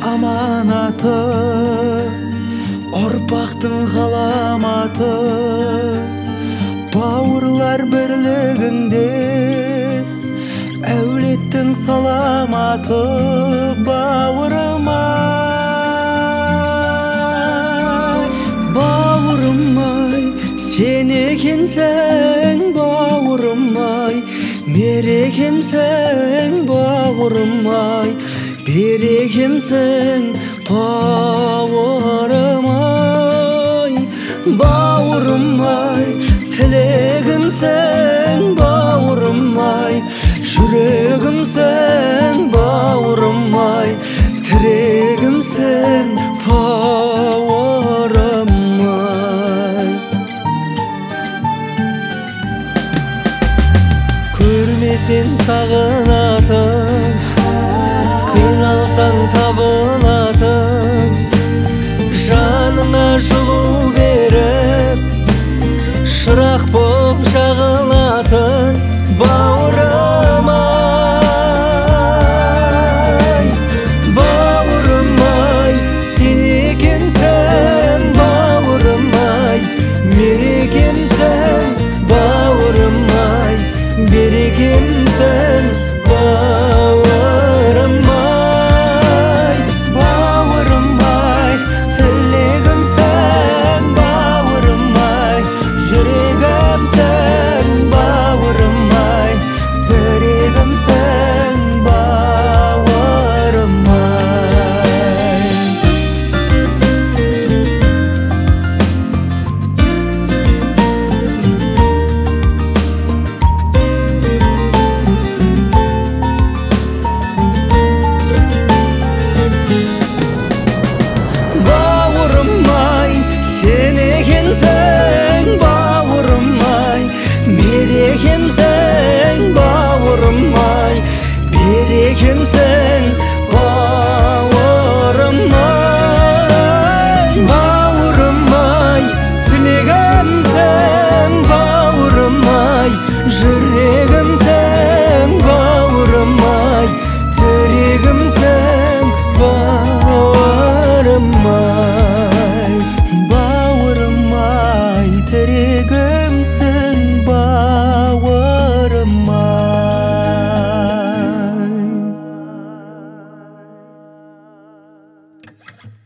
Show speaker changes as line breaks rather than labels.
аманаты, ұрпақтың ғаламаты. Бауырлар бірлігінде әулеттің саламаты. Бауырым-ай, бауырым-ай, сен екенсің бауырым-ай, мерекемсің бауырым-ай, берекемсің бауырым-ай. Бауырым-ай, тілегімсің бауырым-ай, жүрегімсің бауырым-ай, тірегімсің бауырым-ай. Көрмесең сағынатын, қиналсаң табылатын, жаныңа жылу беріп шырақ боп жағылатын бауырым-ай. Бауырым-ай, сен екенсің бауырым-ай, мерекемсің бауырым-ай, берекемсің бауырым-ай. Бауырым-ай, тілегімсің бауырым-ай, жүрегімсің бауырым-ай, тірегімсің бауырым-ай. Бауырым-ай, сен екенсің бауырым-ай, мерекемсің бауырым-ай, берекемсің бауырым-ай. Бауырым-ай, тілегімсің бауырым-ай, жүрегімсің бауырым-ай, тірегімсің бауырым-ай. Бауырым-ай, тірегімсің бауырым-ай.